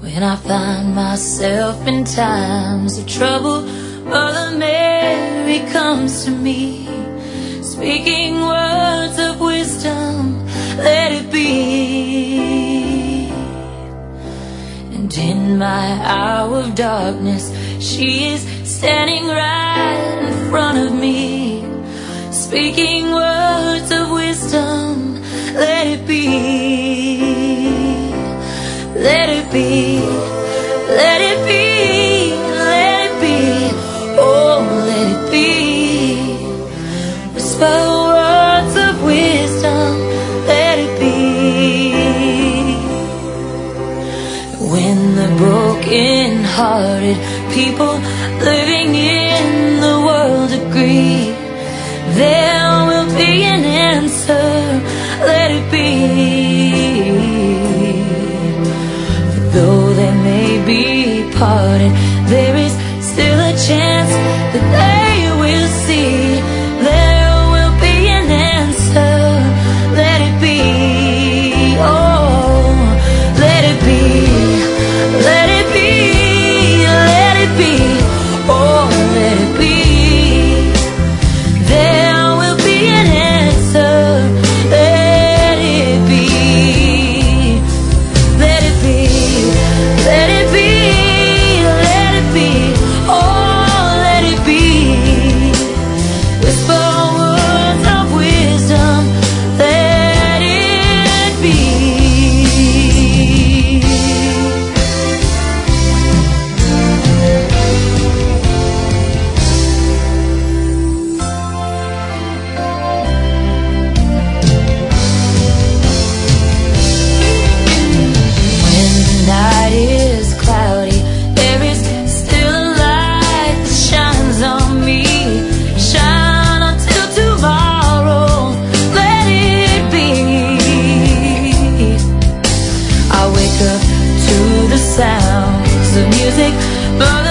When I find myself in times of trouble, Mother Mary comes to me, speaking words of wisdom, let it be. And in my hour of darkness, she is standing right in front of me, speaking words of wisdom, let it be. Let it be, let it be, let it be, oh, let it be. Whisper words of wisdom, let it be. When the broken-hearted people living in the world agree, there will be an answer, let it be. Though they may be parted, there is still a chance that they will see. There will be an answer, let it be. Oh, let it be, let it be, let it be. Oh, let it be. There will be an answer, let it be. Let it be. Let it be, oh, let it be. Whisper words of wisdom, let it be. When the night is cloudy, there is still a light that shines on me. Shine until tomorrow, let it be. I wake up to the sounds of music, Mother